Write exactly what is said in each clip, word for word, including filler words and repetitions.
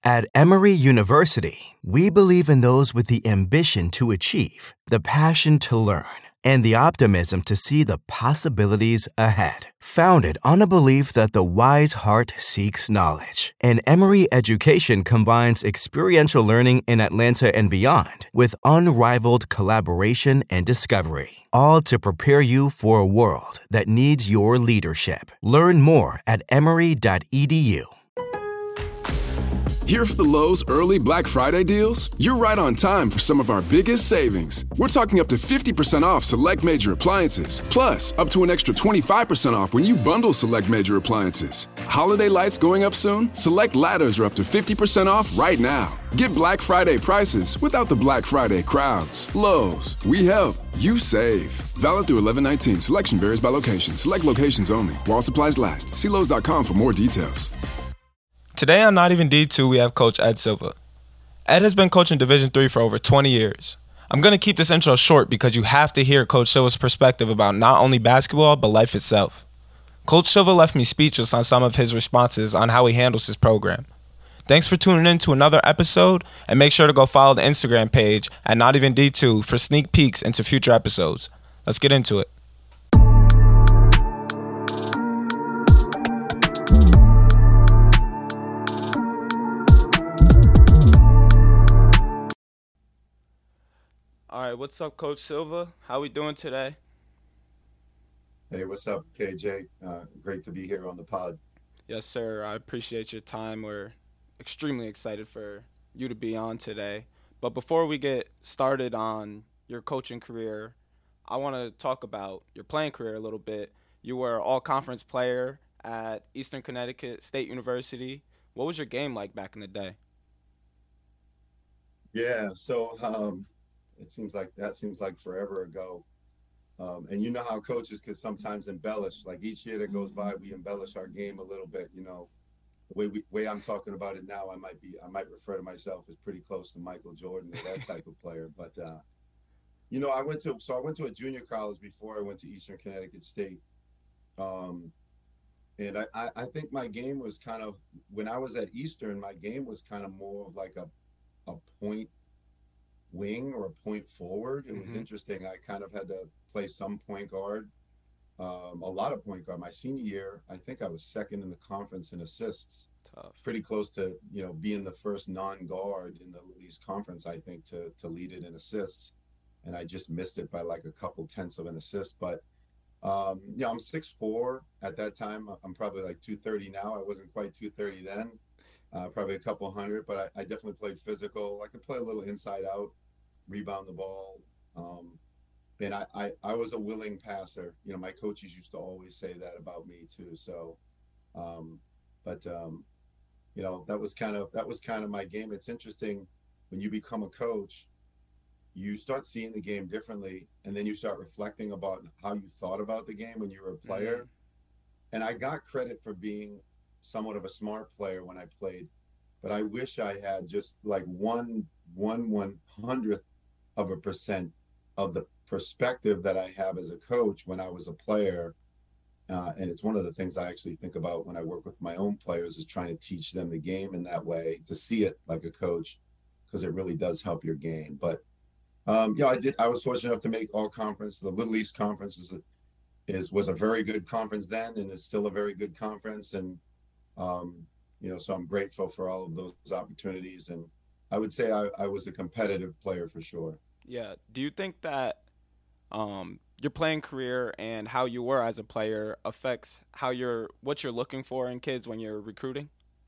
At Emory University, we believe in those with the ambition to achieve, the passion to learn, and the optimism to see the possibilities ahead. Founded on a belief that the wise heart seeks knowledge, and Emory education combines experiential learning in Atlanta and beyond with unrivaled collaboration and discovery, all to prepare you for a world that needs your leadership. Learn more at emory dot e d u. Here for the Lowe's early Black Friday deals? You're right on time for some of our biggest savings. We're talking up to fifty percent off select major appliances, plus up to an extra twenty-five percent off when you bundle select major appliances. Holiday lights going up soon? Select ladders are up to fifty percent off right now. Get Black Friday prices without the Black Friday crowds. Lowe's, we help, you save. Valid through eleven nineteen. Selection varies by location. Select locations only. While supplies last. See Lowe's dot com for more details. Today on Not Even D two, we have Coach Ed Silva. Ed has been coaching Division three for over twenty years. I'm going to keep this intro short because you have to hear Coach Silva's perspective about not only basketball, but life itself. Coach Silva left me speechless on some of his responses on how he handles his program. Thanks for tuning in to another episode, and make sure to go follow the Instagram page at Not Even D two for sneak peeks into future episodes. Let's get into it. All right, what's up, Coach Silva? How we doing today? Hey, what's up, K J? Uh, great to be here on the pod. Yes, sir. I appreciate your time. We're extremely excited for you to be on today. But before we get started on your coaching career, I want to talk about your playing career a little bit. You were an all-conference player at Eastern Connecticut State University. What was your game like back in the day? Yeah, so um, it seems like that seems like forever ago. Um, and you know how coaches can sometimes embellish. Like each year that goes by, we embellish our game a little bit. You know, the way we way I'm talking about it now, I might be I might refer to myself as pretty close to Michael Jordan or that type of player. But uh, you know, I went to so I went to a junior college before I went to Eastern Connecticut State. Um, and I, I, I think my game was kind of when I was at Eastern, my game was kind of more of like a a point wing or a point forward. It was mm-hmm. interesting. I kind of had to play some point guard, um, a lot of point guard. My senior year, I think I was second in the conference in assists. Tough. Pretty close to, you know, being the first non-guard in the East Conference, I think, to to lead it in assists. And I just missed it by like a couple tenths of an assist. But, um, yeah, I'm six foot four at that time. I'm probably like two thirty now. I wasn't quite two thirty then. Uh, probably a couple hundred, but I, I definitely played physical. I could play a little inside out, rebound the ball. Um, and I, I, I was a willing passer. You know, my coaches used to always say that about me too. So, um, but, um, you know, that was kind of, that was kind of my game. It's interesting when you become a coach, you start seeing the game differently. And then you start reflecting about how you thought about the game when you were a player. Mm-hmm. And I got credit for being somewhat of a smart player when I played, but I wish I had just like one, one, one hundredth of a percent of the perspective that I have as a coach when I was a player. Uh, and it's one of the things I actually think about when I work with my own players is trying to teach them the game in that way, to see it like a coach, because it really does help your game. But um, yeah, I did. I was fortunate enough to make all conference. The Little East Conference is, a, is was a very good conference then, and is still a very good conference. And um, you know, so I'm grateful for all of those opportunities. And I would say I, I was a competitive player for sure. Yeah. Do you think that um, your playing career and how you were as a player affects how you're, what you're looking for in kids when you're recruiting?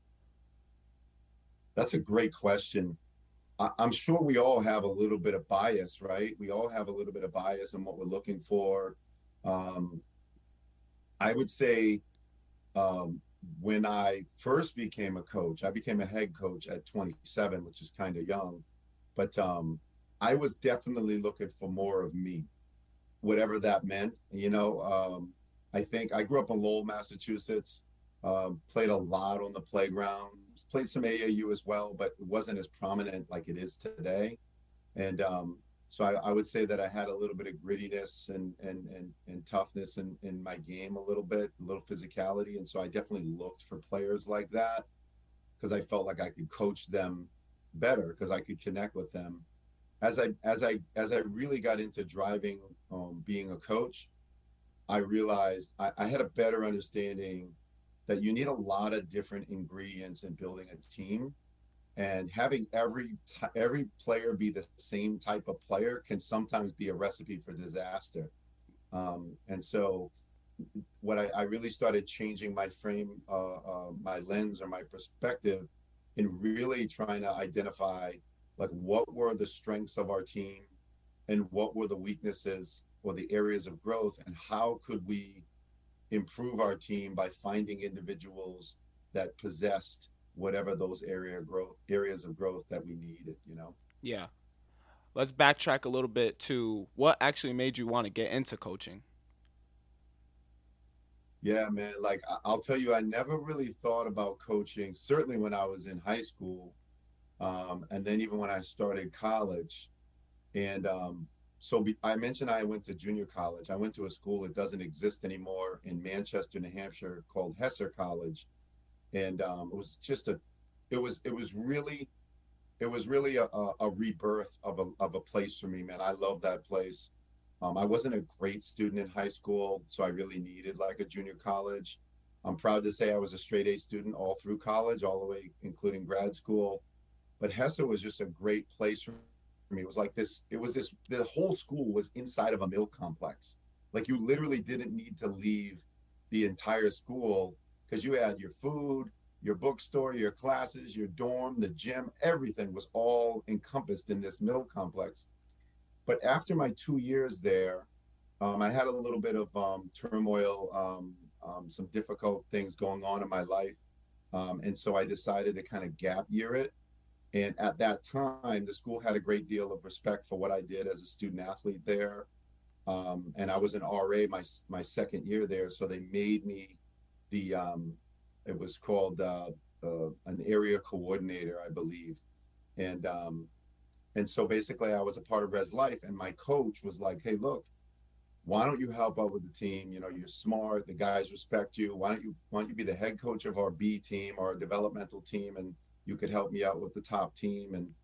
That's a great question. I, I'm sure we all have a little bit of bias, right? We all have a little bit of bias in what we're looking for. Um, I would say um, when I first became a coach, I became a head coach at twenty-seven, which is kind of young, but um, I was definitely looking for more of me, whatever that meant. You know, um, I think I grew up in Lowell, Massachusetts, um, played a lot on the playground, played some A A U as well, but it wasn't as prominent like it is today. And um, so I, I would say that I had a little bit of grittiness and and and, and toughness in, in my game a little bit, a little physicality. And so I definitely looked for players like that, because I felt like I could coach them better because I could connect with them. As I as I as I really got into driving, um, being a coach, I realized I, I had a better understanding that you need a lot of different ingredients in building a team, and having every t- every player be the same type of player can sometimes be a recipe for disaster. Um, and so, what I, I really started changing my frame, uh, uh, my lens or my perspective, in really trying to identify like what were the strengths of our team and what were the weaknesses or the areas of growth, and how could we improve our team by finding individuals that possessed whatever those area growth areas of growth that we needed, you know. Yeah. Let's backtrack a little bit to what actually made you want to get into coaching. Yeah, man, like I- I'll tell you, I never really thought about coaching, certainly when I was in high school, um, and then even when I started college. And um, so be, I mentioned I went to junior college. I went to a school that doesn't exist anymore in Manchester, New Hampshire, called Hesser College. And um, it was just a, it was it was really, it was really a, a, a rebirth of a of a place for me, man. I love that place. Um, I wasn't a great student in high school, so I really needed like a junior college. I'm proud to say I was a straight A student all through college, all the way including grad school. But Hesser was just a great place for me. It was like this, it was this, the whole school was inside of a mill complex. Like you literally didn't need to leave the entire school because you had your food, your bookstore, your classes, your dorm, the gym, everything was all encompassed in this mill complex. But after my two years there, um, I had a little bit of um, turmoil, um, um, some difficult things going on in my life. Um, and so I decided to kind of gap year it. And at that time, the school had a great deal of respect for what I did as a student athlete there. Um, and I was an R A my my second year there, so they made me the um, it was called uh, uh, an area coordinator, I believe. And um, and so basically, I was a part of Res Life, and my coach was like, "Hey, look, why don't you help out with the team? You know, you're smart. The guys respect you. Why don't you why don't you be the head coach of our B team, our developmental team, and you could help me out with the top team?" And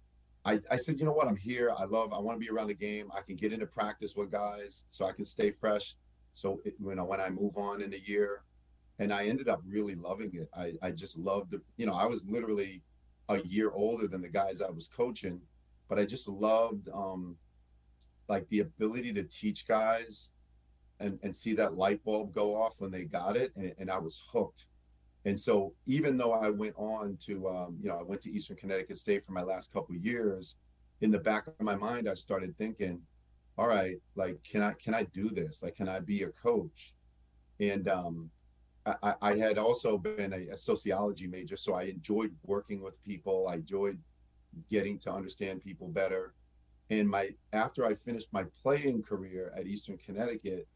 I, I said, you know what, I'm here. I love, I want to be around the game. I can get into practice with guys so I can stay fresh. So, it, you know, when I move on in a year, and I ended up really loving it. I, I just loved the, you know, I was literally a year older than the guys I was coaching, but I just loved um, like the ability to teach guys and, and see that light bulb go off when they got it. And, and I was hooked. And so even though I went on to, um, you know, I went to Eastern Connecticut State for my last couple of years, in the back of my mind, I started thinking, all right, like, can I, can I do this? Like, can I be a coach? And um, I, I had also been a, a sociology major, so I enjoyed working with people. I enjoyed getting to understand people better. And my, after I finished my playing career at Eastern Connecticut,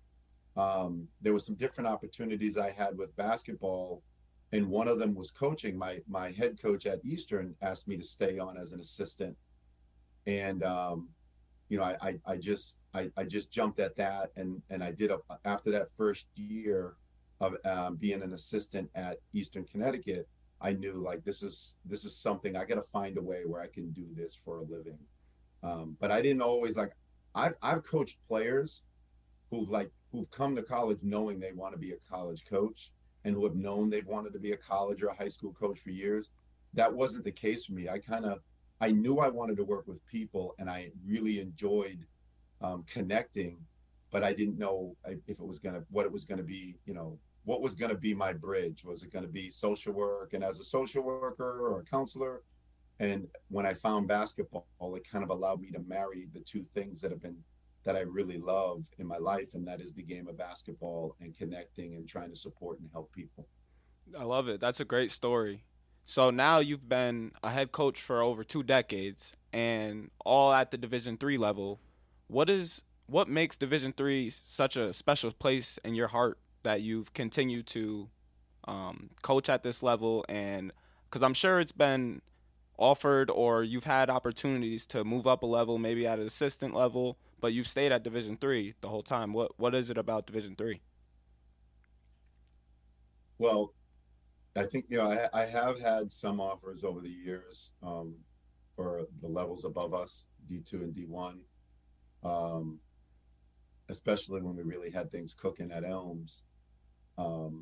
um, there were some different opportunities I had with basketball. And one of them was coaching. My my head coach at Eastern asked me to stay on as an assistant, and um, you know, I, I I just I I just jumped at that, and and I did a, after that first year of um, being an assistant at Eastern Connecticut, I knew like this is this is something I got to find a way where I can do this for a living. Um, but I didn't always like I've I've coached players who've like who've come to college knowing they want to be a college coach, and who have known they've wanted to be a college or a high school coach for years. That wasn't the case for me. I kind of, I knew I wanted to work with people, and I really enjoyed um, connecting, but I didn't know if it was going to, what it was going to be, you know, what was going to be my bridge. Was it going to be social work? And as a social worker or a counselor, and when I found basketball, it kind of allowed me to marry the two things that have been that I really love in my life, and that is the game of basketball and connecting and trying to support and help people. I love it. That's a great story. So now you've been a head coach for over two decades, and all at the Division three level. What is what makes Division three such a special place in your heart that you've continued to um, coach at this level? And because I'm sure it's been offered, or you've had opportunities to move up a level, maybe at an assistant level, but you've stayed at Division three the whole time. What what is it about Division three? Well, I think, you know, I, I have had some offers over the years um, for the levels above us, D two and D one, um, especially when we really had things cooking at Elms. Um,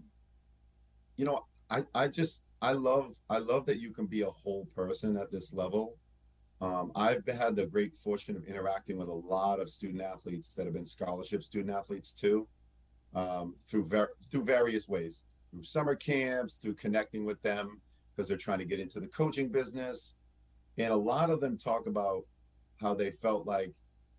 you know, I, I just, I love, I love that you can be a whole person at this level. Um, I've had the great fortune of interacting with a lot of student athletes that have been scholarship student athletes too, um, through ver- through various ways, through summer camps, through connecting with them because they're trying to get into the coaching business. And a lot of them talk about how they felt like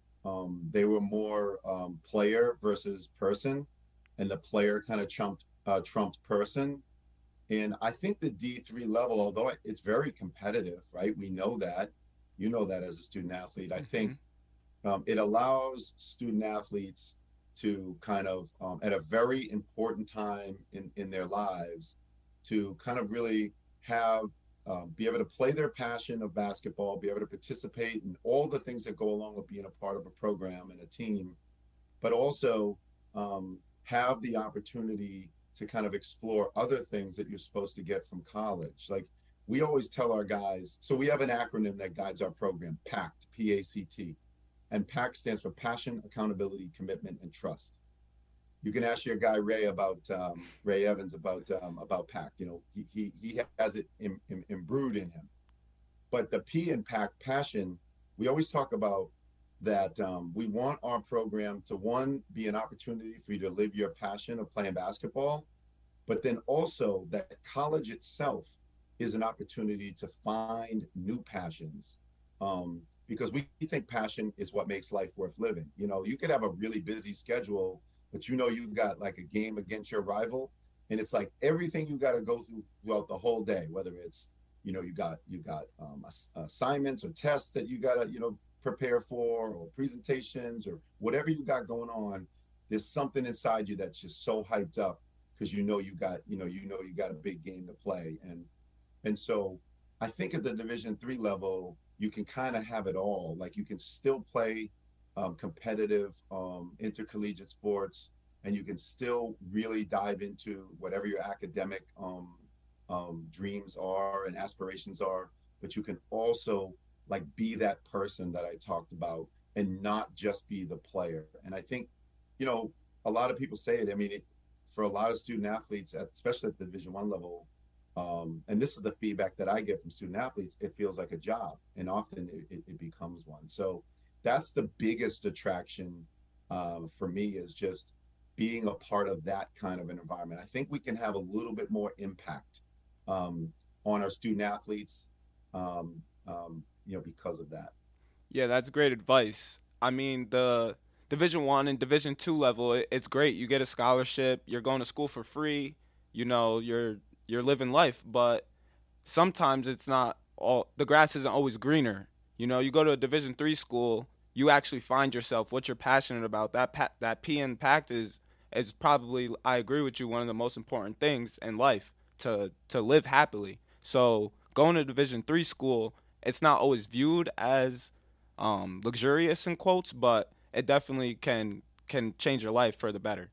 um, they were more um, player versus person, and the player kind of trumped uh, trumped person. And I think the D three level, although it's very competitive, right? We know that. You know that as a student athlete. I think um, it allows student athletes to kind of, um, at a very important time in, in their lives, to kind of really have, um, be able to play their passion of basketball, be able to participate in all the things that go along with being a part of a program and a team, but also um, have the opportunity to kind of explore other things that you're supposed to get from college. Like we always tell our guys, so we have an acronym that guides our program, PACT, P A C T. And PACT stands for Passion, Accountability, Commitment, and Trust. You can ask your guy Ray about um, Ray Evans about um, about PACT. You know, he he, he has it in, in, imbrued in him. But the P in PACT, passion, we always talk about that um, we want our program to, one, be an opportunity for you to live your passion of playing basketball, but then also that college itself is an opportunity to find new passions. Um, because we think passion is what makes life worth living. You know, you could have a really busy schedule, but you know you've got like a game against your rival, and it's like everything you got to go through throughout the whole day, whether it's, you know, you got you got um, assignments or tests that you got to, you know, prepare for, or presentations or whatever you got going on. There's something inside you that's just so hyped up because you know you got, you know, you know you got a big game to play. And and so I think at the Division three level, you can kind of have it all. Like you can still play um, competitive um, intercollegiate sports, and you can still really dive into whatever your academic um, um, dreams are and aspirations are. But you can also like be that person that I talked about and not just be the player. And I think, you know, a lot of people say it. I mean, it, for a lot of student athletes, at, especially at the Division One level, Um, and this is the feedback that I get from student athletes, it feels like a job, and often it, it, it becomes one. So that's the biggest attraction um, for me, is just being a part of that kind of an environment. I think we can have a little bit more impact um, on our student athletes, um, um, you know, because of that. Yeah, that's great advice. I mean, the Division One and Division Two level, it, it's great. You get a scholarship. You're going to school for free. You know, you're you're living life. But sometimes it's not all. The grass isn't always greener. You know, you go to a Division Three school, you actually find yourself what you're passionate about. That pa- that P impact is is probably, I agree with you, one of the most important things in life to to live happily. So going to Division Three school, it's not always viewed as um, luxurious in quotes, but it definitely can can change your life for the better.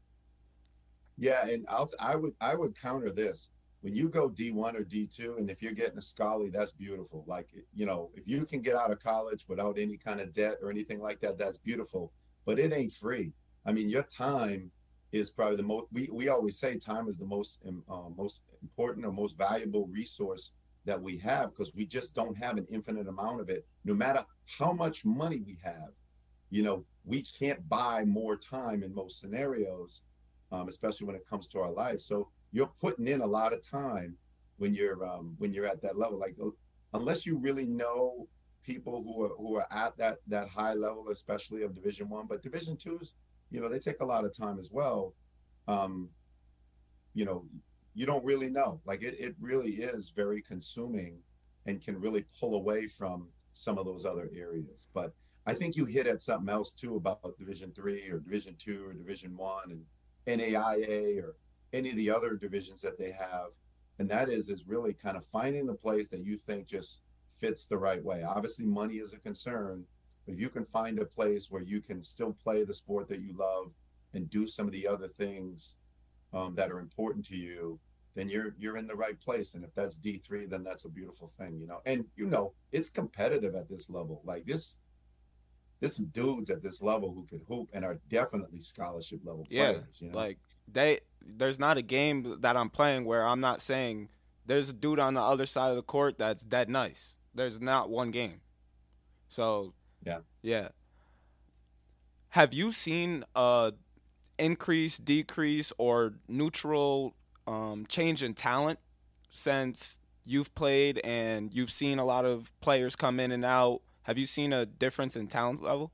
Yeah, and I'll I would I would counter this. When you go D one or D two, and if you're getting a scholarly, that's beautiful. Like, you know, if you can get out of college without any kind of debt or anything like that, that's beautiful. But it ain't free. I mean, your time is probably the most. We, we always say time is the most uh, most important or most valuable resource that we have, because we just don't have an infinite amount of it. No matter how much money we have, you know, we can't buy more time in most scenarios, um, especially when it comes to our life. So you're putting in a lot of time when you're um, when you're at that level. Like, unless you really know people who are who are at that that high level, especially of Division One, but Division Twos, you know, they take a lot of time as well. Um, you know, you don't really know. Like, it, it really is very consuming and can really pull away from some of those other areas. But I think you hit at something else too about Division Three or Division Two or Division One and N A I A or any of the other divisions that they have. And that is is really kind of finding the place that you think just fits the right way. Obviously, money is a concern, but if you can find a place where you can still play the sport that you love and do some of the other things um, that are important to you, then you're you're in the right place. And if that's D three, then that's a beautiful thing, you know. And you know, it's competitive at this level. Like this, this dudes at this level who could hoop and are definitely scholarship level Yeah, players. You know, like they there's not a game that I'm playing where I'm not saying there's a dude on the other side of the court that's dead nice. There's not one game. So yeah, yeah. Have you seen a increase, decrease, or neutral um, change in talent since you've played and you've seen a lot of players come in and out? Have you seen a difference in talent level?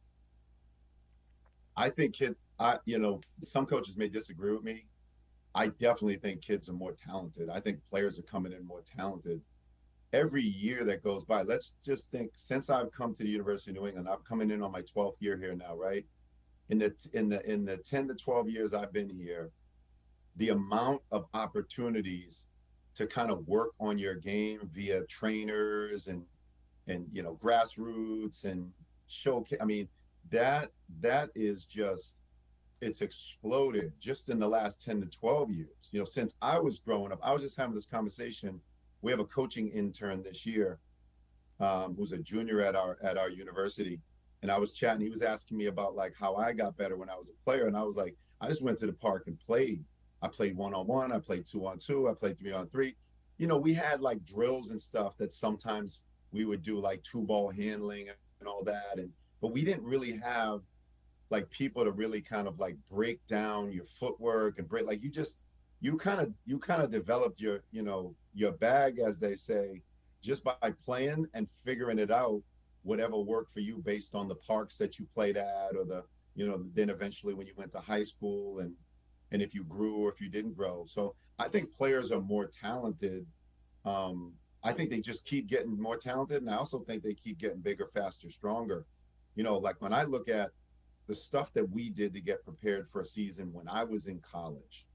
I think kid, I you know, some coaches may disagree with me. I definitely think kids are more talented. I think players are coming in more talented every year that goes by. Let's just think, since I've come to the University of New England, I'm coming in on my twelfth year here now, right? In the in the in the ten to twelve years I've been here, the amount of opportunities to kind of work on your game via trainers and and you know grassroots and showcase. I mean, that that is just, it's exploded just in the last ten to twelve years. You know, since I was growing up, I was just having this conversation. We have a coaching intern this year, um, who's a junior at our at our university. And I was chatting, he was asking me about like how I got better when I was a player. And I was like, I just went to the park and played. I played one-on-one, I played two-on-two, I played three-on-three. You know, we had like drills and stuff that sometimes we would do, like two ball handling and all that. And but we didn't really have like people to really kind of like break down your footwork and break, like you just, you kind of, you kind of developed your, you know, your bag, as they say, just by playing and figuring it out, whatever worked for you based on the parks that you played at, or the, you know, then eventually when you went to high school, and, and if you grew or if you didn't grow. So I think players are more talented. Um, I think they just keep getting more talented. And I also think they keep getting bigger, faster, stronger. You know, like when I look at the stuff that we did to get prepared for a season when I was in college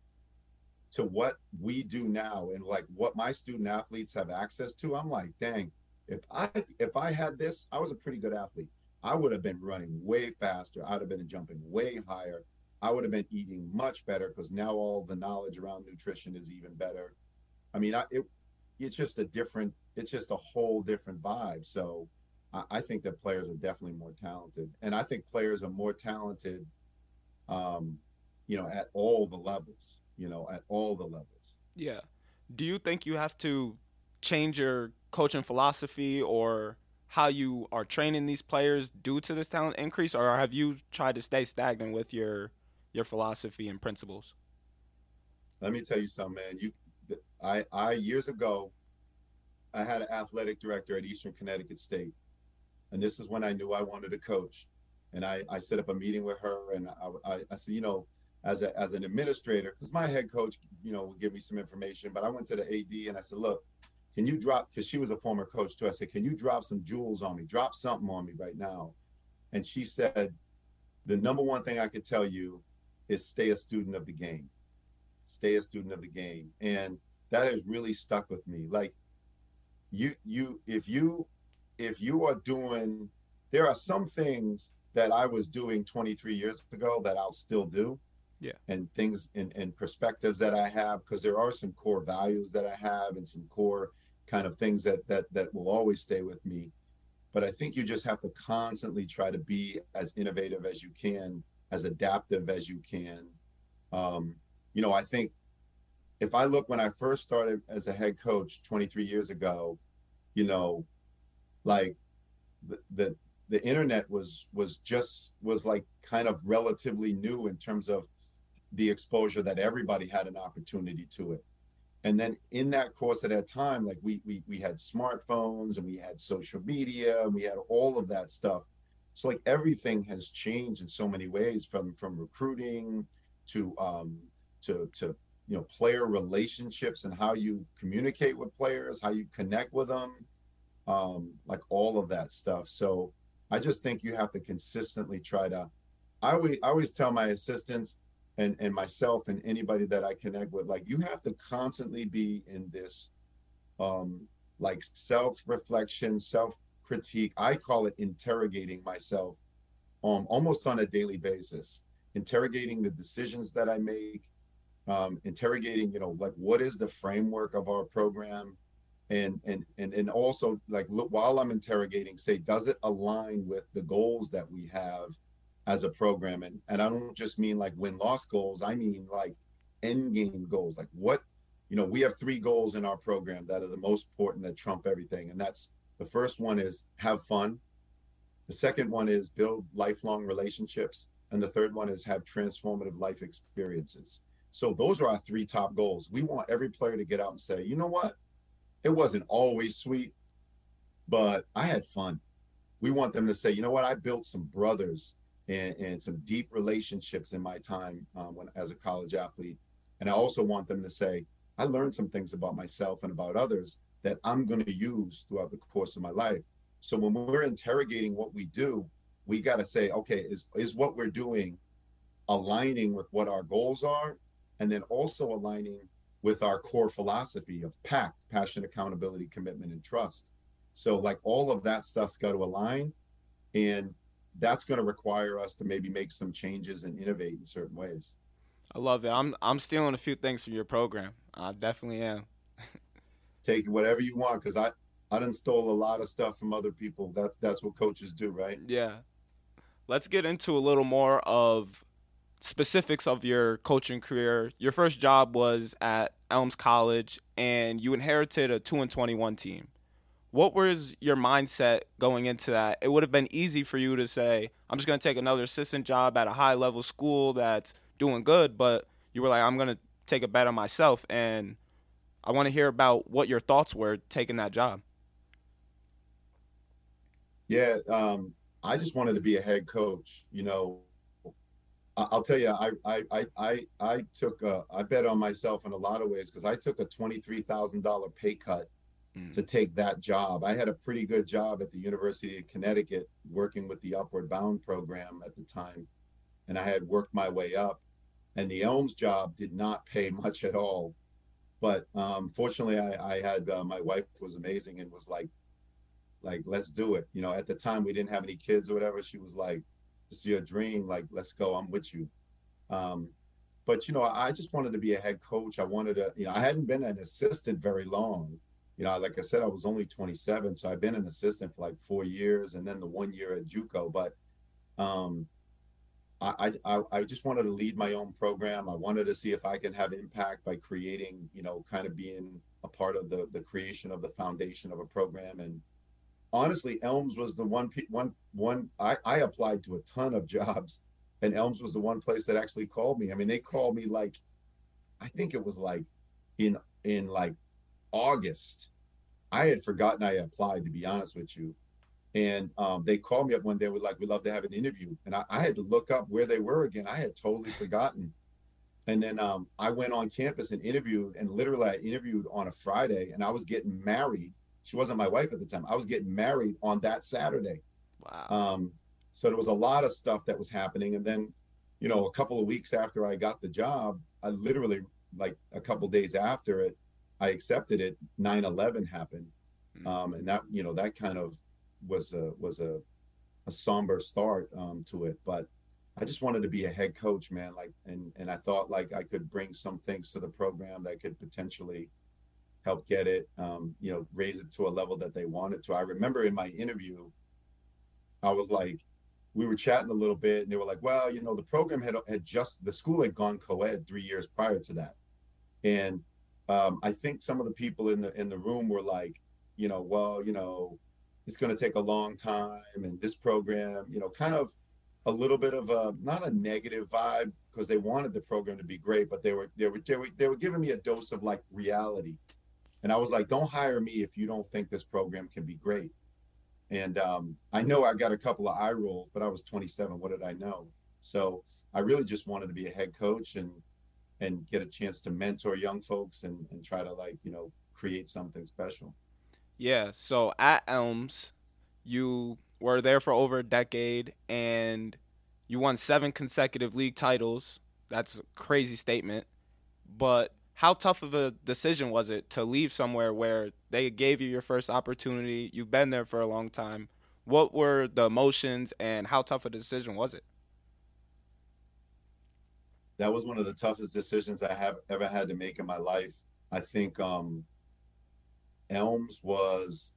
to what we do now, and like what my student athletes have access to, I'm like, dang, if I if I had this, I was a pretty good athlete. I would have been running way faster. I'd have been jumping way higher. I would have been eating much better, because now all the knowledge around nutrition is even better. I mean, I, it, it's just a different, it's just a whole different vibe. So I, I think that players are definitely more talented. And I think players are more talented, um, you know, at all the levels, you know, at all the levels. Yeah. Do you think you have to change your coaching philosophy or how you are training these players due to this talent increase, or have you tried to stay stagnant with your your philosophy and principles? Let me tell you something, man. You, I, I years ago, I had an athletic director at Eastern Connecticut State, and this is when I knew I wanted to coach. And I, I set up a meeting with her, and I, I, I said, you know, as a as an administrator, because my head coach, you know, would give me some information, but I went to the A D and I said, look, can you drop, because she was a former coach too. I said, can you drop some jewels on me? Drop something on me right now. And she said, the number one thing I could tell you is stay a student of the game. Stay a student of the game. And that has really stuck with me. Like you, you, if you, if you are doing, there are some things that I was doing twenty-three years ago that I'll still do. Yeah. And things and, and perspectives that I have, because there are some core values that I have and some core kind of things that that that will always stay with me. But I think you just have to constantly try to be as innovative as you can, as adaptive as you can. Um, you know, I think if I look when I first started as a head coach twenty-three years ago, you know, like the the, the internet was was just was like kind of relatively new in terms of the exposure that everybody had an opportunity to it. And then in that course of that time, like we we we had smartphones and we had social media and we had all of that stuff. So like everything has changed in so many ways, from from recruiting to um to to you know player relationships and how you communicate with players, how you connect with them, um, like all of that stuff. So I just think you have to consistently try to. I always I always tell my assistants and and myself and anybody that I connect with, like you have to constantly be in this um like self-reflection, self-critique. I call it interrogating myself um almost on a daily basis, interrogating the decisions that I make, um, interrogating, you know, like what is the framework of our program, and and and and also like look while I'm interrogating, say, does it align with the goals that we have as a program? And and I don't just mean like win-loss goals. I mean like end game goals. Like what, you know, we have three goals in our program that are the most important, that trump everything. And that's, the first one is have fun. The second one is build lifelong relationships. And the third one is have transformative life experiences. So those are our three top goals. We want every player to get out and say, you know what? It wasn't always sweet, but I had fun. We want them to say, you know what? I built some brothers and, and some deep relationships in my time um, when as a college athlete. And I also want them to say, I learned some things about myself and about others that I'm going to use throughout the course of my life. So when we're interrogating what we do, we got to say, okay, is, is what we're doing aligning with what our goals are? And then also aligning with our core philosophy of PACT, passion, accountability, commitment, and trust. So like all of that stuff's got to align, and that's going to require us to maybe make some changes and innovate in certain ways. I love it. I'm I'm stealing a few things from your program. I definitely am. Take whatever you want, because I, I done stole a lot of stuff from other people. That's that's what coaches do, right? Yeah. Let's get into a little more of specifics of your coaching career. Your first job was at Elms College, and you inherited a two and twenty-one team. What was your mindset going into that? It would have been easy for you to say, I'm just going to take another assistant job at a high-level school that's doing good, but you were like, I'm going to take a bet on myself, and I want to hear about what your thoughts were taking that job. Yeah, um, I just wanted to be a head coach. You know, I'll tell you, I I I I, I took a, I bet on myself in a lot of ways, because I took a twenty-three thousand dollars pay cut mm. to take that job. I had a pretty good job at the University of Connecticut working with the Upward Bound program at the time, and I had worked my way up. And the Elms job did not pay much at all. But um, fortunately, I, I had, uh, my wife was amazing and was like, like, let's do it. You know, at the time we didn't have any kids or whatever. She was like, this is your dream. Like, let's go. I'm with you. Um, but, you know, I just wanted to be a head coach. I wanted to, you know, I hadn't been an assistant very long. You know, like I said, I was only twenty-seven. So I've been an assistant for like four years and then the one year at JUCO. But um, I, I, I just wanted to lead my own program. I wanted to see if I can have impact by creating, you know, kind of being a part of the, the creation of the foundation of a program. And honestly, Elms was the one, one, one, I, I applied to a ton of jobs, and Elms was the one place that actually called me. I mean, they called me like, I think it was like in, in like August. I had forgotten I applied, to be honest with you. And um, they called me up one day, were like, we'd love to have an interview. And I, I had to look up where they were again. I had totally forgotten. And then um, I went on campus and interviewed, and literally I interviewed on a Friday, and I was getting married. She wasn't my wife at the time. I was getting married on that Saturday. Wow. Um, so there was a lot of stuff that was happening. And then, you know, a couple of weeks after I got the job, I literally, like a couple of days after it, I accepted it. nine eleven happened. Mm-hmm. Um, and that, you know, that kind of was a was a, a somber start um, to it. But I just wanted to be a head coach, man. Like, and and I thought like I could bring some things to the program that could potentially help get it, um, you know, raise it to a level that they wanted to. I remember in my interview, I was like, we were chatting a little bit, and they were like, well, you know, the program had had just, the school had gone co-ed three years prior to that. And um, I think some of the people in the in the room were like, you know, well, you know, it's going to take a long time, and this program, you know, kind of a little bit of a, not a negative vibe, because they wanted the program to be great, but they were, they were, they were, they were giving me a dose of like reality. And I was like, don't hire me if you don't think this program can be great. And um, I know I got a couple of eye rolls, but I was twenty-seven. What did I know? So I really just wanted to be a head coach and, and get a chance to mentor young folks and, and try to, like, you know, create something special. Yeah, so at Elms, you were there for over a decade, and you won seven consecutive league titles. That's a crazy statement. But how tough of a decision was it to leave somewhere where they gave you your first opportunity? You've been there for a long time. What were the emotions, and how tough a decision was it? that was one of the toughest decisions I have ever had to make in my life. I think um, Elms was,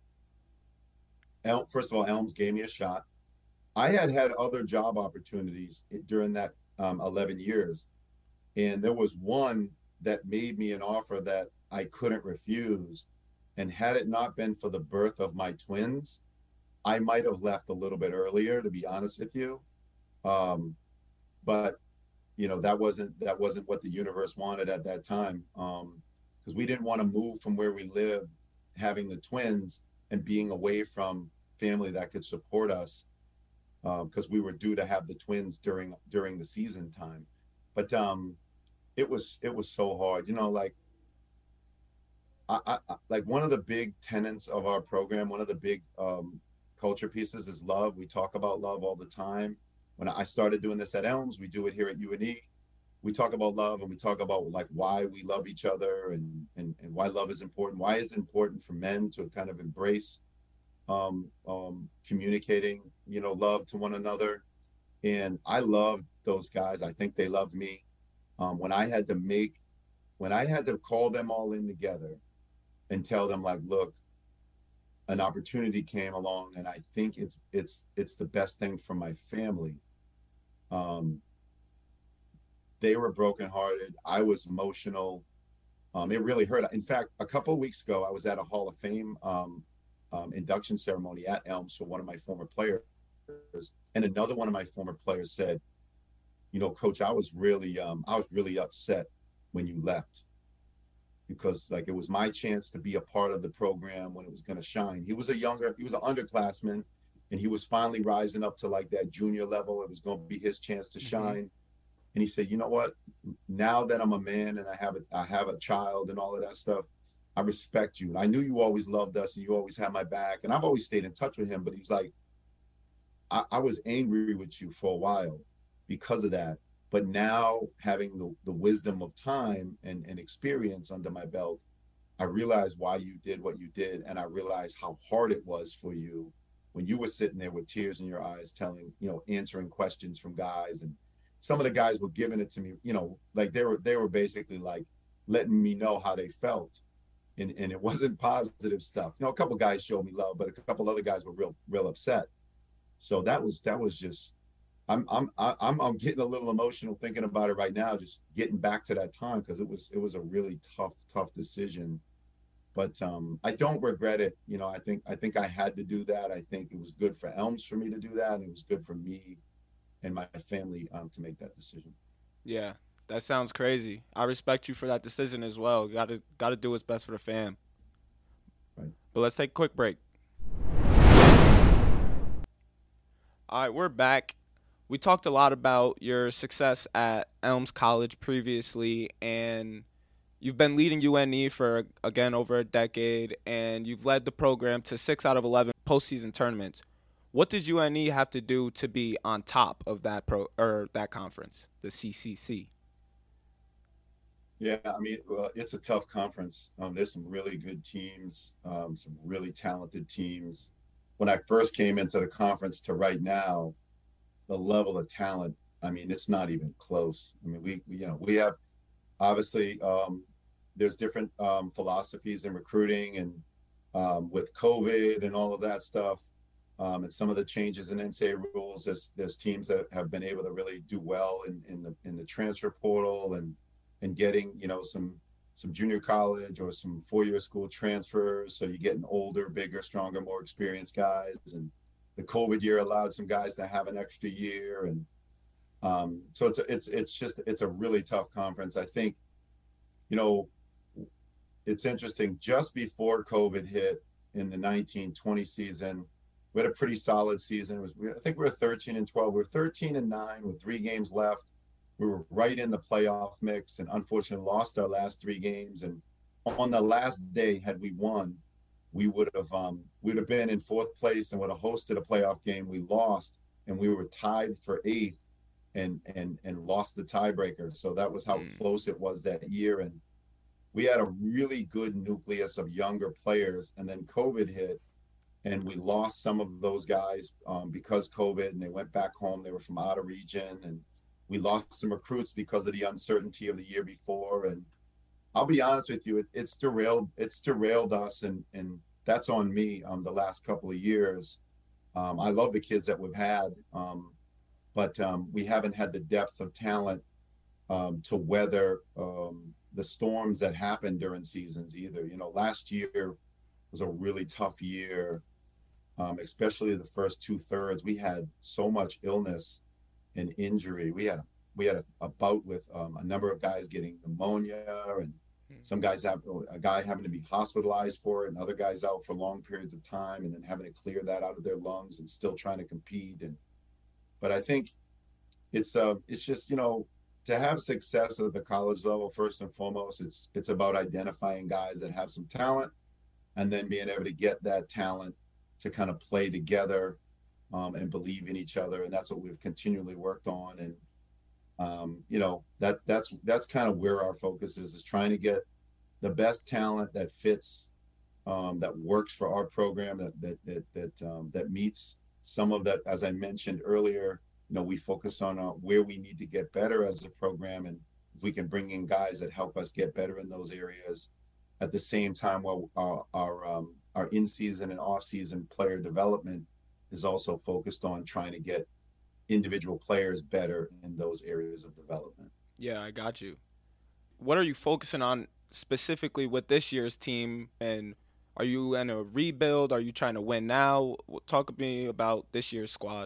El, first of all, Elms gave me a shot. I had had other job opportunities during that um, eleven years. And there was one that made me an offer that I couldn't refuse. And had it not been for the birth of my twins, I might have left a little bit earlier, to be honest with you. Um, but you know, that wasn't that wasn't what the universe wanted at that time. Um, because we didn't want to move from where we lived, having the twins and being away from family that could support us, because um, we were due to have the twins during during the season time. But um, it was it was so hard, you know, like I, I like one of the big tenets of our program, one of the big um, culture pieces is love. We talk about love all the time. When I started doing this at Elms, we do it here at U N E. We talk about love, and we talk about like why we love each other, and and, and why love is important. Why is it important for men to kind of embrace um, um, communicating, you know, love to one another. And I loved those guys. I think they loved me. Um, when I had to make, when I had to call them all in together and tell them like, look, an opportunity came along, and I think it's it's it's the best thing for my family. Um, they were brokenhearted. I was emotional. Um, it really hurt. In fact, a couple of weeks ago, I was at a Hall of Fame um, um, induction ceremony at Elms for one of my former players, and another one of my former players said, "You know, Coach, I was really, um, I was really upset when you left, because like it was my chance to be a part of the program when it was going to shine." He was a younger, he was an underclassman, and he was finally rising up to like that junior level. It was going to be his chance to shine. Mm-hmm. And he said, "You know what? Now that I'm a man and I have a, I have a child and all of that stuff, I respect you. And I knew you always loved us and you always had my back." And I've always stayed in touch with him, but he was like, I, I was angry with you for a while because of that. But now having the, the wisdom of time and, and experience under my belt, I realized why you did what you did. And I realized how hard it was for you when you were sitting there with tears in your eyes, telling, you know, answering questions from guys. And some of the guys were giving it to me, you know, like they were, they were basically like letting me know how they felt. And, and it wasn't positive stuff. You know, a couple of guys showed me love, but a couple other guys were real, real upset. So that was, that was just, I'm, I'm, I'm, I'm getting a little emotional thinking about it right now, just getting back to that time. Cause it was, it was a really tough, tough decision, but um, I don't regret it. You know, I think, I think I had to do that. I think it was good for Elms for me to do that. And it was good for me and my family um, to make that decision. Yeah, that sounds crazy. I respect you for that decision as well. Got to got to do what's best for the fam. Right. But let's take a quick break. All right, we're back. We talked a lot about your success at Elms College previously, and you've been leading U N E for, again, over a decade, and you've led the program to six out of eleven postseason tournaments. What does U N E have to do to be on top of that pro or that conference, the C C C? Yeah, I mean, well, it's a tough conference. Um, there's some really good teams, um, some really talented teams. When I first came into the conference to right now, the level of talent, I mean, it's not even close. I mean, we, we you know, we have obviously um, there's different um, philosophies in recruiting, and um, with COVID and all of that stuff. Um, and some of the changes in N C double A rules, there's, there's teams that have been able to really do well in, in the in the transfer portal and and getting, you know, some some junior college or some four-year school transfers. So you're getting older, bigger, stronger, more experienced guys. And the COVID year allowed some guys to have an extra year. And um, so it's it's it's just it's a really tough conference. I think, you know, it's interesting. Just before COVID hit in the nineteen twenty season, we had a pretty solid season. It was, I think we were thirteen and twelve. We were thirteen and nine with three games left. We were right in the playoff mix, and unfortunately lost our last three games. And on the last day, had we won, we would have um, we'd have been in fourth place and would have hosted a playoff game. We lost, and we were tied for eighth, and and and lost the tiebreaker. So that was how mm. close it was that year. And we had a really good nucleus of younger players, and then COVID hit. And we lost some of those guys um, because COVID, and they went back home. They were from out of region, and we lost some recruits because of the uncertainty of the year before. And I'll be honest with you, it, it's derailed, it's derailed us. And, and that's on me um, the last couple of years. Um, I love the kids that we've had, um, but um, we haven't had the depth of talent um, to weather um, the storms that happen during seasons either. You know, last year was a really tough year, um, especially the first two thirds. We had so much illness and injury. We had we had a, a bout with um, a number of guys getting pneumonia, and some guys have a guy having to be hospitalized for it, and other guys out for long periods of time, and then having to clear that out of their lungs and still trying to compete. And but I think it's uh it's just, you know, to have success at the college level, first and foremost, it's it's about identifying guys that have some talent, and then being able to get that talent to kind of play together um, and believe in each other. And that's what we've continually worked on. And um, you know, that that's that's kind of where our focus is, is trying to get the best talent that fits, um, that works for our program, that that that that um, that meets some of that. As I mentioned earlier, you know, we focus on uh, where we need to get better as a program, and if we can bring in guys that help us get better in those areas, at the same time, while our our, um, our in-season and off-season player development is also focused on trying to get individual players better in those areas of development. Yeah, I got you. What are you focusing on specifically with this year's team, and are you in a rebuild? Are you trying to win now? Talk to me about this year's squad.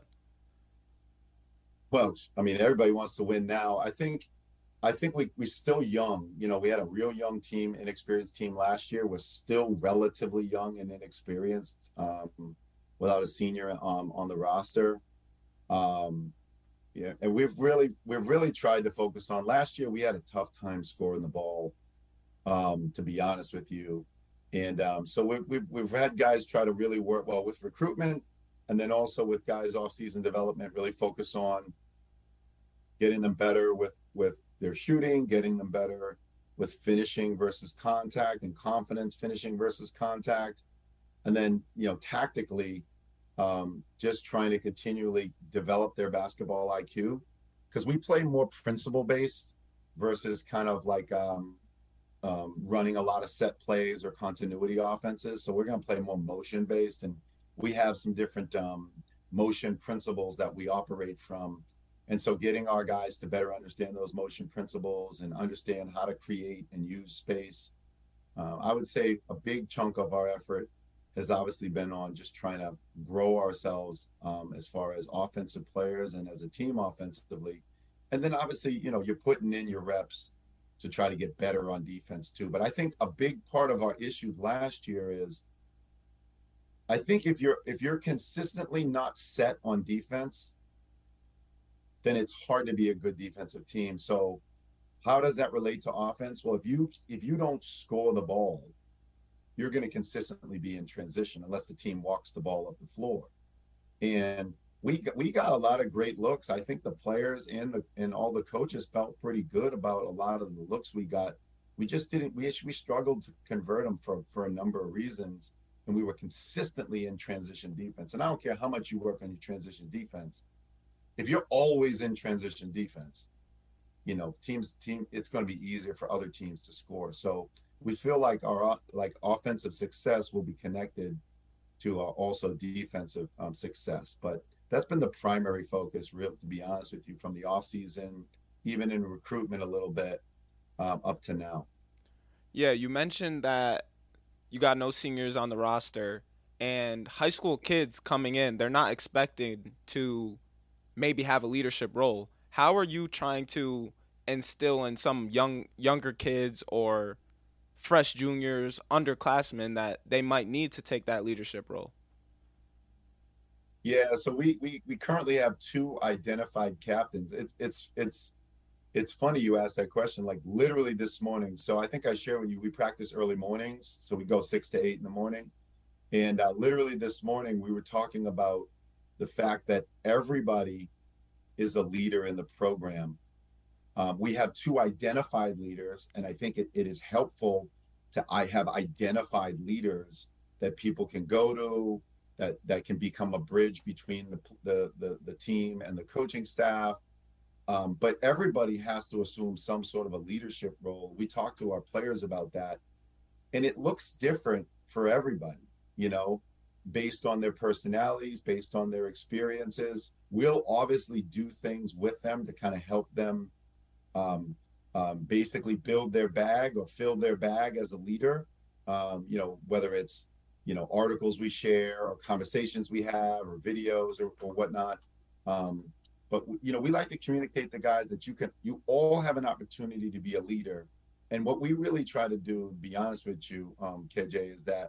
Well, I mean, everybody wants to win now. I think, I think we we're still young. You know, we had a real young team, inexperienced team last year. We're still relatively young and inexperienced, um, without a senior um, on the roster. Um, yeah, and we've really we've really tried to focus on. Last year, we had a tough time scoring the ball, um, to be honest with you, and um, so we, we've we've had guys try to really work well with recruitment. And then also with guys off-season development, really focus on getting them better with, with their shooting, getting them better with finishing versus contact, and confidence finishing versus contact. And then, you know, tactically, um, just trying to continually develop their basketball I Q, because we play more principle-based versus kind of like um, um, running a lot of set plays or continuity offenses. So we're going to play more motion-based, and we have some different um, motion principles that we operate from. And so getting our guys to better understand those motion principles and understand how to create and use space. Uh, I would say a big chunk of our effort has obviously been on just trying to grow ourselves um, as far as offensive players and as a team offensively. And then obviously, you know, you're putting in your reps to try to get better on defense too. But I think a big part of our issue last year is, I think if you're if you're consistently not set on defense, then it's hard to be a good defensive team. So how does that relate to offense? Well, if you if you don't score the ball, you're going to consistently be in transition unless the team walks the ball up the floor. And we got, we got a lot of great looks. I think the players and the and all the coaches felt pretty good about a lot of the looks we got. We just didn't we we struggled to convert them for for a number of reasons. And we were consistently in transition defense. And I don't care how much you work on your transition defense. If you're always in transition defense, you know, teams, team, it's going to be easier for other teams to score. So we feel like our like offensive success will be connected to our also defensive um, success. But that's been the primary focus, real to be honest with you, from the offseason, even in recruitment a little bit um, up to now. Yeah, you mentioned that you got no seniors on the roster, and high school kids coming in, they're not expected to maybe have a leadership role. How are you trying to instill in some young younger kids or fresh juniors, underclassmen, that they might need to take that leadership role? Yeah, so we we, we currently have two identified captains. It's it's it's It's funny you asked that question, like literally this morning. So I think I shared with you, we practice early mornings. So we go six to eight in the morning. And uh, literally this morning, we were talking about the fact that everybody is a leader in the program. Um, we have two identified leaders, and I think it, it is helpful to I have identified leaders that people can go to, that, that can become a bridge between the, the, the, the team and the coaching staff. Um, but everybody has to assume some sort of a leadership role. We talk to our players about that, and it looks different for everybody, you know, based on their personalities, based on their experiences. We'll obviously do things with them to kind of help them um, um, basically build their bag or fill their bag as a leader. Um, you know, whether it's, you know, articles we share or conversations we have or videos or, or whatnot. Um, but, you know, we like to communicate to guys that you can, you all have an opportunity to be a leader. And what we really try to do, to be honest with you, um, K J, is that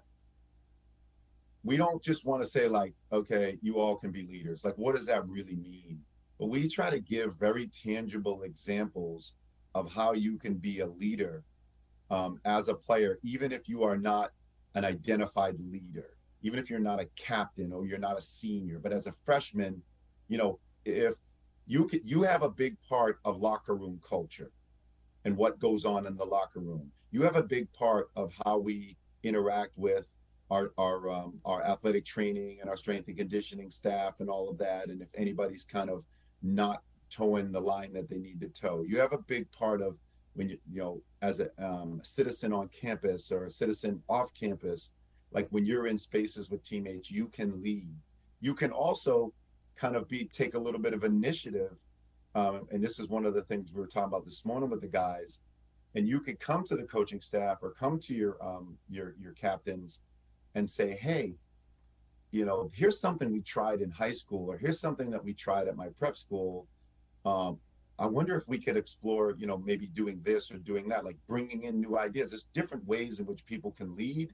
we don't just want to say like, okay, you all can be leaders. Like, what does that really mean? But we try to give very tangible examples of how you can be a leader um, as a player, even if you are not an identified leader, even if you're not a captain or you're not a senior. But as a freshman, you know, if you can, you have a big part of locker room culture and what goes on in the locker room. You have a big part of how we interact with our our um, our athletic training and our strength and conditioning staff and all of that. And if anybody's kind of not towing the line that they need to tow, you have a big part of when you you know as a um, citizen on campus or a citizen off campus. Like when you're in spaces with teammates, you can lead. You can also kind of be take a little bit of initiative. Um, and this is one of the things we were talking about this morning with the guys. And you could come to the coaching staff or come to your um, your your captains and say, hey, you know, here's something we tried in high school, or here's something that we tried at my prep school. Um, I wonder if we could explore, you know, maybe doing this or doing that, like bringing in new ideas. There's different ways in which people can lead.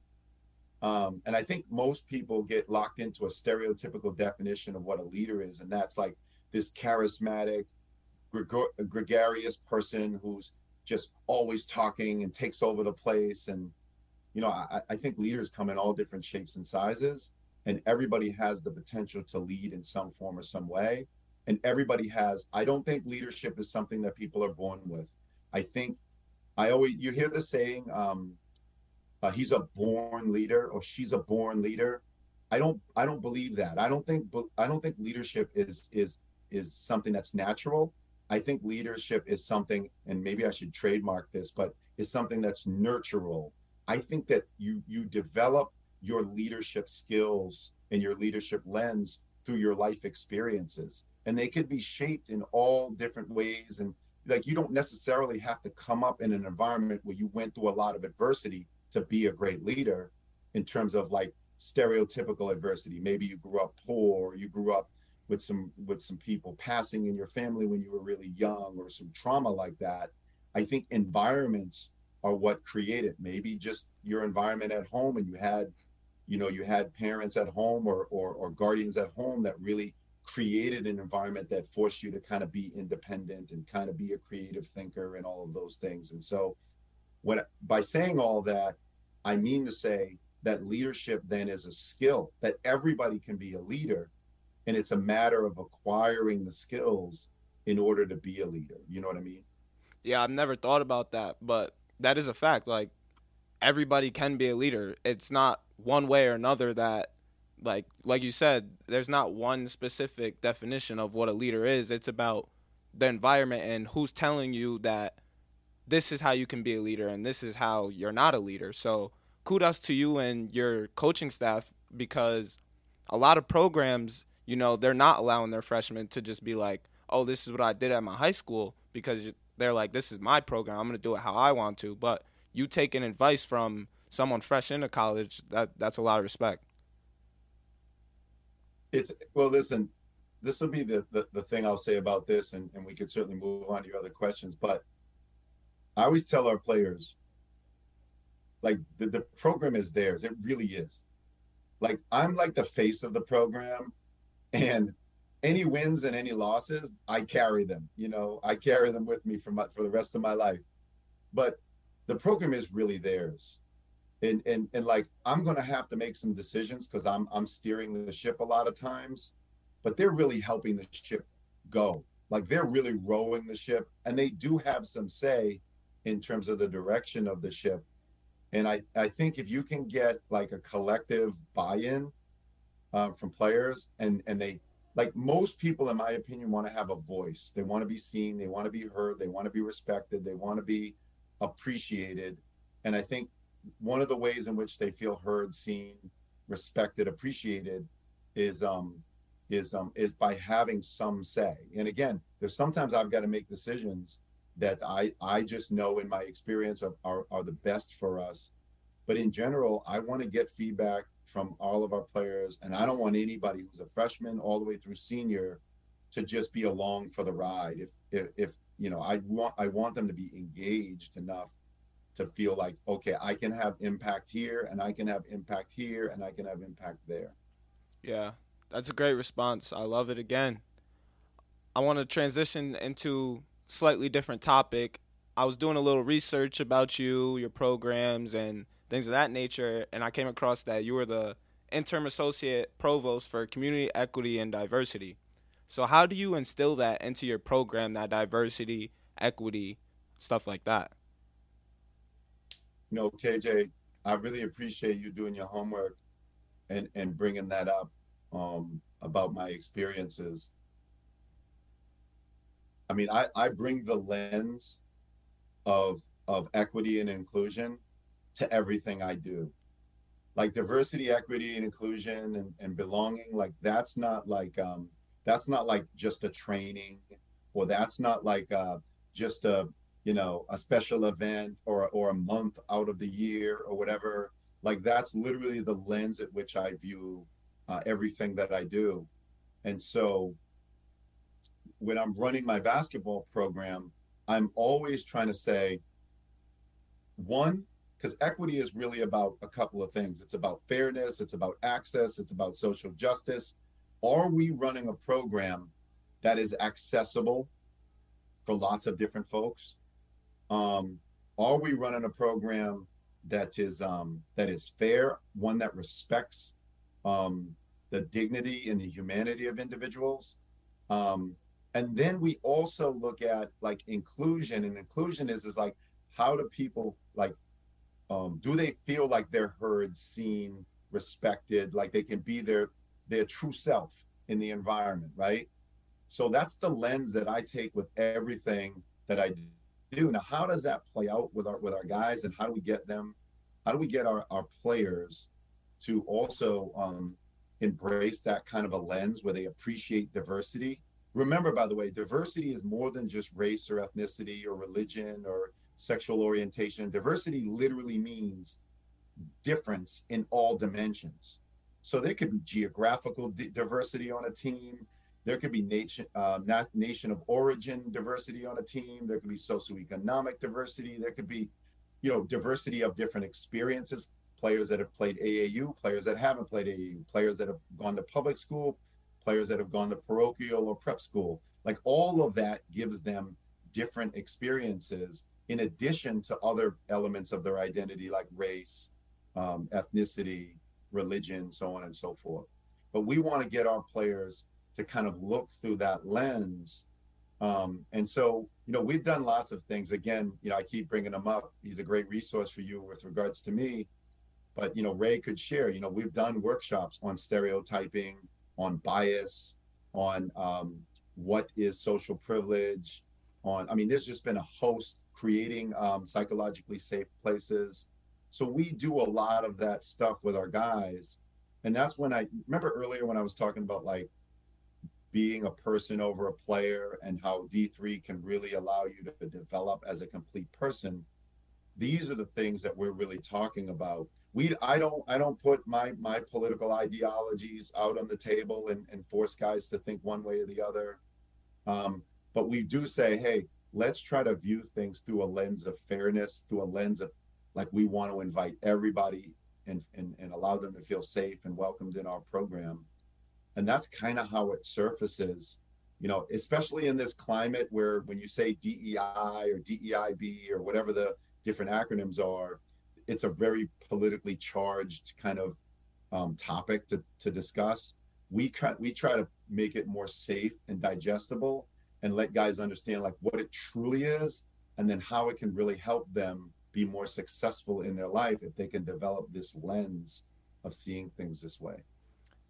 Um, and I think most people get locked into a stereotypical definition of what a leader is. And that's like this charismatic, gregor- gregarious person who's just always talking and takes over the place. And, you know, I, I think leaders come in all different shapes and sizes, and everybody has the potential to lead in some form or some way. And everybody has, I don't think leadership is something that people are born with. I think I always, you hear the saying, um, uh, he's a born leader or she's a born leader. I don't, I don't believe that. I don't think, I don't think leadership is, is, is something that's natural. I think leadership is something, and maybe I should trademark this, but it's something that's nurtural. I think that you you develop your leadership skills and your leadership lens through your life experiences, and they could be shaped in all different ways. And like, you don't necessarily have to come up in an environment where you went through a lot of adversity to be a great leader, in terms of like stereotypical adversity. Maybe you grew up poor, or you grew up with some with some people passing in your family when you were really young, or some trauma like that. I think environments are what create it. Maybe just your environment at home, and you had, you know, you had parents at home or, or, or guardians at home that really created an environment that forced you to kind of be independent and kind of be a creative thinker and all of those things. And so when, by saying all that, I mean to say that leadership then is a skill, that everybody can be a leader. And it's a matter of acquiring the skills in order to be a leader. You know what I mean? Yeah, I've never thought about that, but that is a fact. Like, everybody can be a leader. It's not one way or another that, like like you said, there's not one specific definition of what a leader is. It's about the environment and who's telling you that this is how you can be a leader and this is how you're not a leader. So kudos to you and your coaching staff, because a lot of programs, you know, they're not allowing their freshmen to just be like, oh, this is what I did at my high school, because they're like, this is my program, I'm going to do it how I want to. But you taking advice from someone fresh into college, that that's a lot of respect. It's, well, listen, this will be the, the, the thing I'll say about this, and, and we could certainly move on to your other questions. But I always tell our players, like, the, the program is theirs. It really is. Like, I'm like the face of the program, and any wins and any losses, I carry them. You know, I carry them with me for my, for the rest of my life. But the program is really theirs. And and and like, I'm gonna have to make some decisions because I'm I'm steering the ship a lot of times, but they're really helping the ship go. Like, they're really rowing the ship, and they do have some say in terms of the direction of the ship. And I, I think if you can get like a collective buy-in uh, from players, and and they like most people, in my opinion, want to have a voice. They want to be seen, they want to be heard, they want to be respected, they want to be appreciated. And I think one of the ways in which they feel heard, seen, respected, appreciated is um is um is by having some say. And again, there's sometimes I've got to make decisions that I I just know in my experience are are, are the best for us. But in general, I want to get feedback from all of our players, and I don't want anybody who's a freshman all the way through senior to just be along for the ride. If if, if you know, I want I want them to be engaged enough to feel like, okay, I can have impact here, and I can have impact here, and I can have impact there. Yeah, that's a great response. I love it. Again, I want to transition into slightly different topic. I was doing a little research about you, your programs, and things of that nature, and I came across that you were the interim associate provost for community equity and diversity. So how do you instill that into your program, that diversity, equity, stuff like that? You know, K J, I really appreciate you doing your homework and and bringing that up um, about my experiences. I mean, I, I bring the lens of of equity and inclusion to everything I do. Like diversity, equity, and inclusion and, and belonging, like that's not like um that's not like just a training, or that's not like uh just a you know a special event or or a month out of the year or whatever. Like that's literally the lens at which I view uh, everything that I do. And so when I'm running my basketball program, I'm always trying to say, one, because equity is really about a couple of things. It's about fairness, it's about access, it's about social justice. Are we running a program that is accessible for lots of different folks? Um, are we running a program that is um, that is fair, one that respects um, the dignity and the humanity of individuals? Um, and then we also look at like inclusion, and inclusion is is like, how do people like um, do they feel like they're heard, seen, respected, like they can be their their true self in the environment, right? So that's the lens that I take with everything that I do. Now, how does that play out with our with our guys, and how do we get them? How do we get our, our players to also um, embrace that kind of a lens where they appreciate diversity? Remember, by the way, diversity is more than just race or ethnicity or religion or sexual orientation. Diversity literally means difference in all dimensions. So there could be geographical di- diversity on a team. There could be nation, uh, not nation of origin diversity on a team. There could be socioeconomic diversity. There could be, you know, diversity of different experiences. Players that have played A A U, players that haven't played A A U, players that have gone to public school, players that have gone to parochial or prep school. Like all of that gives them different experiences in addition to other elements of their identity like race, um, ethnicity, religion, so on and so forth. But we want to get our players to kind of look through that lens. Um, and so, you know, we've done lots of things. Again, you know, I keep bringing him up. He's a great resource for you with regards to me. But, you know, Ray could share, you know, we've done workshops on stereotyping, on bias, on um, what is social privilege, on, I mean, there's just been a host creating um, psychologically safe places. So we do a lot of that stuff with our guys. And that's when I remember earlier when I was talking about like being a person over a player and how D three can really allow you to develop as a complete person. These are the things that we're really talking about. We, I don't, I don't put my my political ideologies out on the table and, and force guys to think one way or the other. Um, but we do say, hey, let's try to view things through a lens of fairness, through a lens of like we want to invite everybody and and, and allow them to feel safe and welcomed in our program. And that's kind of how it surfaces, you know, especially in this climate where when you say D E I or D E I B or whatever the different acronyms are, it's a very politically charged kind of um, topic to, to discuss. We try, we try to make it more safe and digestible and let guys understand like what it truly is and then how it can really help them be more successful in their life if they can develop this lens of seeing things this way.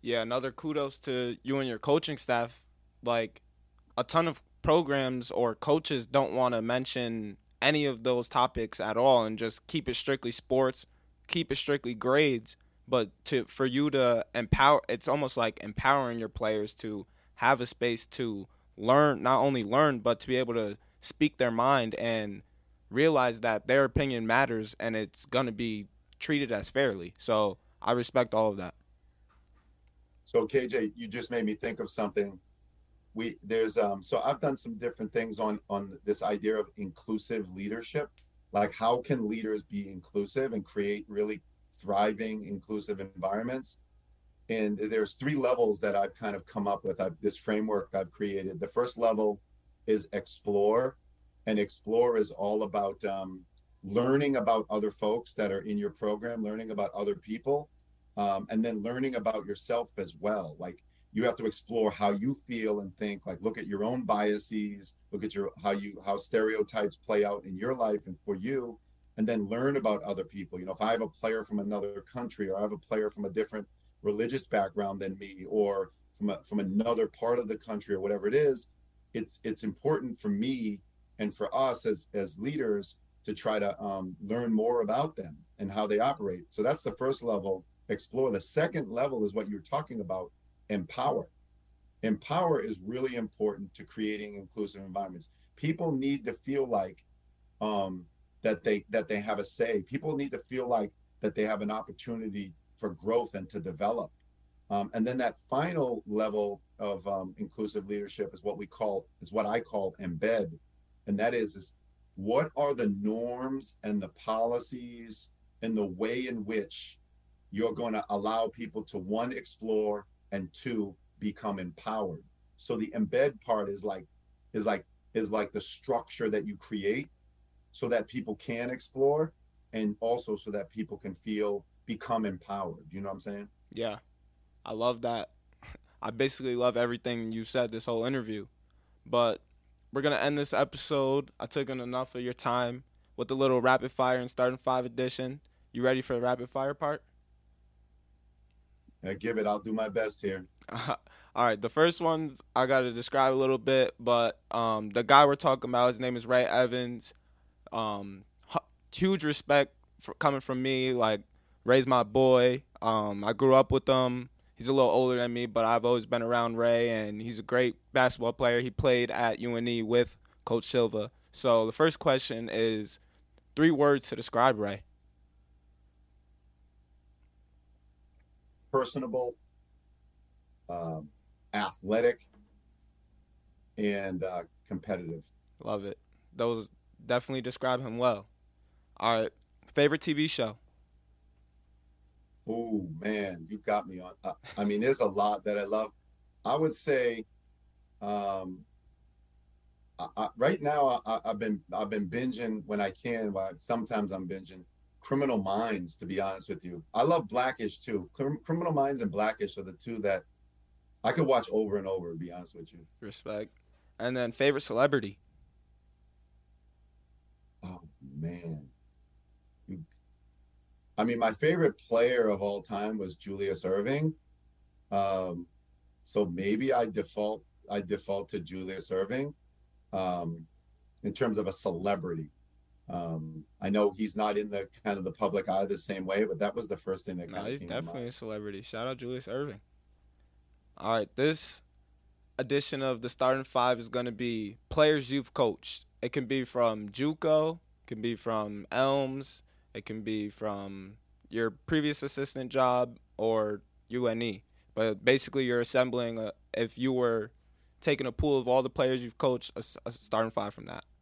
Yeah, another kudos to you and your coaching staff. Like, a ton of programs or coaches don't want to mention any of those topics at all and just keep it strictly sports, keep it strictly grades. But to for you to empower, it's almost like empowering your players to have a space to learn, not only learn, but to be able to speak their mind and realize that their opinion matters and it's going to be treated as fairly. So I respect all of that. So K J, you just made me think of something. We there's um so I've done some different things on on this idea of inclusive leadership. Like, how can leaders be inclusive and create really thriving inclusive environments? And there's three levels that I've kind of come up with. I've, this framework I've created. The first level is explore, and explore is all about um, learning about other folks that are in your program, learning about other people, um, and then learning about yourself as well. Like, you have to explore how you feel and think. Like, look at your own biases, look at your how you how stereotypes play out in your life and for you, and then learn about other people. You know, if I have a player from another country, or I have a player from a different religious background than me, or from a, from another part of the country, or whatever it is, it's it's important for me and for us as as leaders to try to um, learn more about them and how they operate. So that's the first level, explore. The second level is what you're talking about, empower. Empower is really important to creating inclusive environments. People need to feel like um, that they that they have a say. People need to feel like that they have an opportunity for growth and to develop. Um, and then that final level of um, inclusive leadership is what we call, is what I call embed. And that is, is what are the norms and the policies and the way in which you're going to allow people to, one, explore, and two, become empowered. So the embed part is like, is like, is like the structure that you create so that people can explore, and also so that people can feel, become empowered. You know what I'm saying? Yeah, I love that. I basically love everything you said this whole interview. But we're going to end this episode. I took in enough of your time with the little rapid fire and starting five edition. You ready for the rapid fire part? Yeah, give it. I'll do my best here. All right. The first one I got to describe a little bit, but um, the guy we're talking about, his name is Ray Evans. Um, huge respect for coming from me. Like, Ray's my boy. Um, I grew up with him. He's a little older than me, but I've always been around Ray, and he's a great basketball player. He played at U N E with Coach Silva. So the first question is three words to describe Ray. Personable, um, athletic, and uh, competitive. Love it. Those definitely describe him well. All right. Favorite T V show? Oh, man, you got me on. I, I mean, there's a lot that I love. I would say um, I, I, right now I, I've been I've been binging when I can. Well, sometimes I'm binging Criminal Minds, to be honest with you. I love Blackish, too. Criminal Minds and Blackish are the two that I could watch over and over, to be honest with you. Respect. And then favorite celebrity? Oh, man. You, I mean, my favorite player of all time was Julius Erving. Um, so maybe I default I default to Julius Erving um, in terms of a celebrity. Um, I know he's not in the kind of the public eye the same way, but that was the first thing that kind no, of he's came definitely to mind. a celebrity. Shout out Julius Erving. All right, this edition of the Starting Five is going to be players you've coached. It can be from JUCO, it can be from Elms, it can be from your previous assistant job or U N E. But basically, you're assembling, a, if you were taking a pool of all the players you've coached, a, a starting five from that.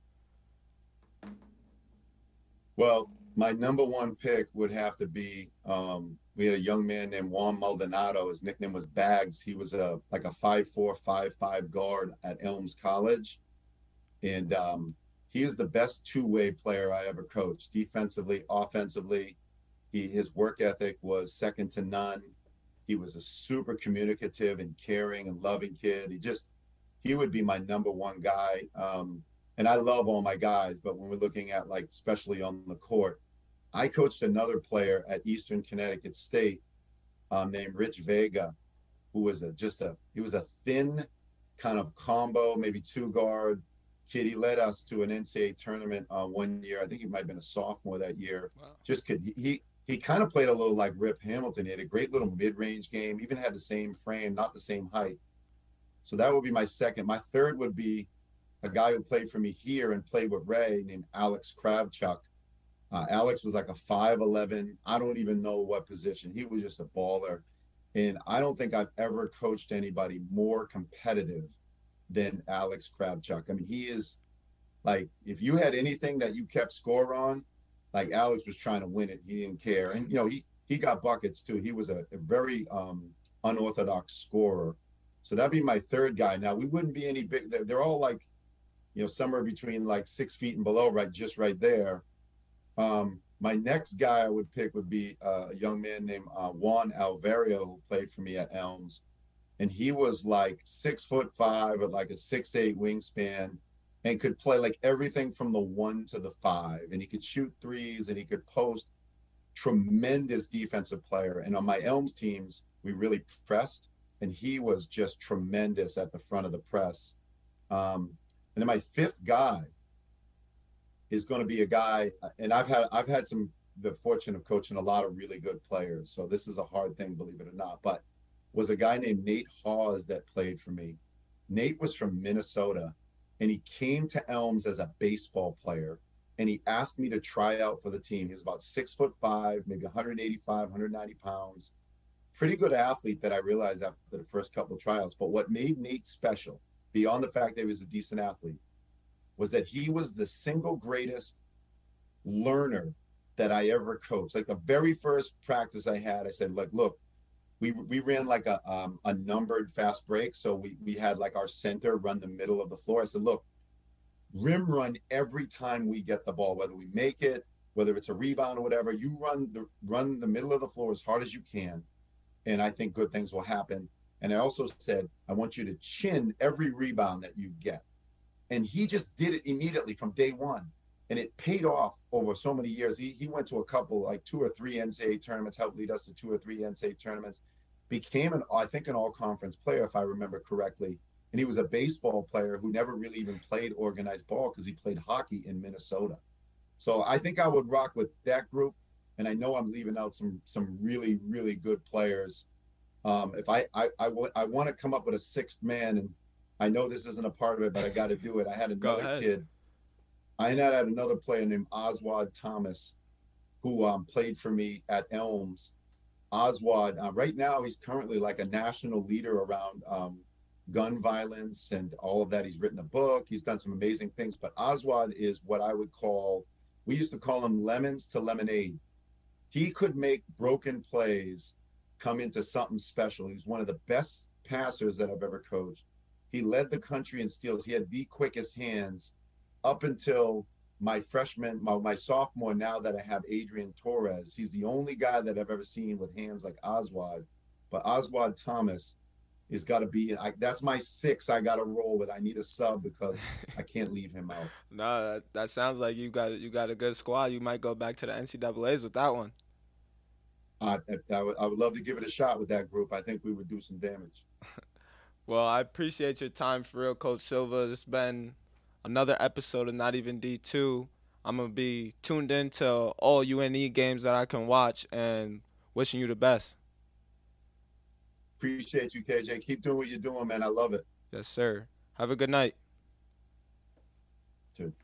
Well, my number one pick would have to be, um, we had a young man named Juan Maldonado. His nickname was Bags. He was a like a five four, five five guard at Elms College. And um, he is the best two-way player I ever coached, defensively, offensively. He, his work ethic was second to none. He was a super communicative and caring and loving kid. He just, he would be my number one guy. Um, and I love all my guys, but when we're looking at, like, especially on the court, I coached another player at Eastern Connecticut State um, named Rich Vega. who was a just a he was a thin kind of combo, maybe two guard kid. He led us to an N C double A tournament uh, one year. I think he might have been a sophomore that year. Wow. Just could he he, he kind of played a little like Rip Hamilton. He had a great little mid-range game, even had the same frame, not the same height. So that would be my second. My third would be a guy who played for me here and played with Ray named Alex Kravchuk. Uh, Alex was like a five eleven. I don't even know what position. He was just a baller. And I don't think I've ever coached anybody more competitive than Alex Kravchuk. I mean, he is like, if you had anything that you kept score on, like Alex was trying to win it. He didn't care. And, you know, he, he got buckets too. He was a, a very um, unorthodox scorer. So that'd be my third guy. Now, we wouldn't be any big, they're, they're all like, you know, somewhere between like six feet and below, right, just right there. Um, my next guy I would pick would be uh, a young man named uh, Juan Alvario, who played for me at Elms. And he was like six foot five with like a six eight wingspan and could play like everything from the one to the five. And he could shoot threes and he could post. Tremendous defensive player. And on my Elms teams, we really pressed. And he was just tremendous at the front of the press. Um, and then my fifth guy is going to be a guy, and I've had I've had some the fortune of coaching a lot of really good players. So this is a hard thing, believe it or not. But was a guy named Nate Hawes that played for me. Nate was from Minnesota, and he came to Elms as a baseball player, and he asked me to try out for the team. He was about six foot five, maybe one eighty-five, one ninety pounds. Pretty good athlete that I realized after the first couple of tryouts. But what made Nate special, beyond the fact that he was a decent athlete, was that he was the single greatest learner that I ever coached. Like the very first practice I had, I said, like, look, we we ran like a um, a numbered fast break. So we, we had like our center run the middle of the floor. I said, look, rim run every time we get the ball, whether we make it, whether it's a rebound or whatever, you run the run the middle of the floor as hard as you can. And I think good things will happen. And I also said, I want you to chin every rebound that you get. And he just did it immediately from day one. And it paid off over so many years. He he went to a couple, like two or three N C double A tournaments, helped lead us to two or three N C double A tournaments, became an, I think, an all-conference player, if I remember correctly. And he was a baseball player who never really even played organized ball because he played hockey in Minnesota. So I think I would rock with that group. And I know I'm leaving out some some really, really good players. Um, if I I, I, w- I want to come up with a sixth man, and I know this isn't a part of it, but I got to do it. I had another kid. I had another player named Oswald Thomas, who um, played for me at Elms. Oswald, uh, right now, he's currently like a national leader around um, gun violence and all of that. He's written a book. He's done some amazing things. But Oswald is what I would call, we used to call him lemons to lemonade. He could make broken plays come into something special. He's one of the best passers that I've ever coached. He led the country in steals. He had the quickest hands up until my freshman, my, my sophomore, now that I have Adrian Torres. He's the only guy that I've ever seen with hands like Oswald. But Oswald Thomas has got to be, I, that's my six I got to roll with. I need a sub because I can't leave him out. No, that, that sounds like you got you got a good squad. You might go back to the N C double A's with that one. Uh, I, I, would, I would love to give it a shot with that group. I think we would do some damage. Well, I appreciate your time for real, Coach Silva. It's been another episode of Not Even D two. I'm going to be tuned in to all U N E games that I can watch and wishing you the best. Appreciate you, K J. Keep doing what you're doing, man. I love it. Yes, sir. Have a good night. Too.